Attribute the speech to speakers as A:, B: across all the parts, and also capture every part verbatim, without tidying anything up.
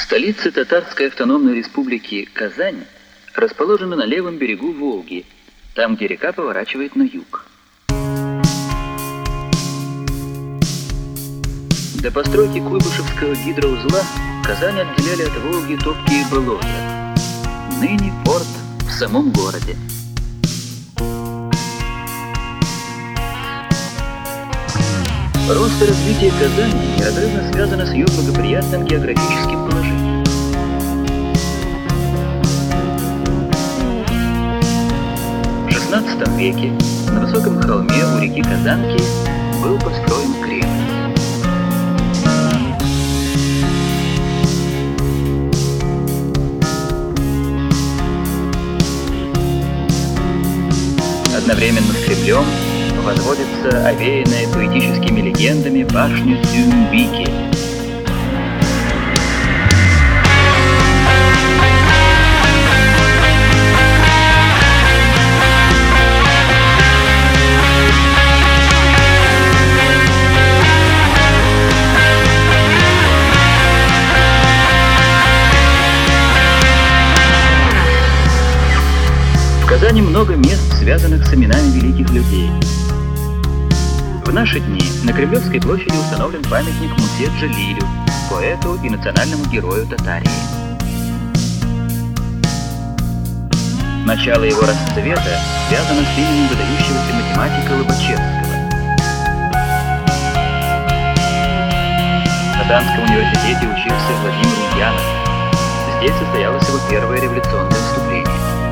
A: Столица Татарской автономной республики Казань расположена на левом берегу Волги, там, где река поворачивает на юг. До постройки Куйбышевского гидроузла Казань отделяли от Волги топкие болота. Ныне порт в самом городе. Рост и развитие Казани неразрывно связано с ее благоприятным географическим положением. В шестнадцатом веке на высоком холме у реки Казанки был построен Кремль. Одновременно с Кремлем возводится овеянная поэтическими легендами башня Цюмбики. В Казани много мест, связанных с именами великих людей. В наши дни на Кремлевской площади установлен памятник Мусе Джалилю, поэту и национальному герою Татарии. Начало его расцвета связано с именем выдающегося математика Лобачевского. В Казанском университете учился Владимир Ульянов. Здесь состоялось его первое революционное выступление.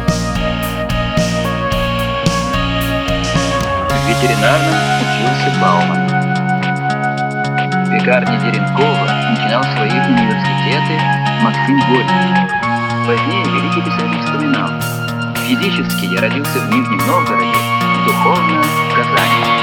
A: В ветеринарном учился Бауман. В пекарне Деренкова начинал свои университеты Максим Горький. Позднее великий писатель вспоминал: «Физически я родился в Нижнем Новгороде, духовно в Казани».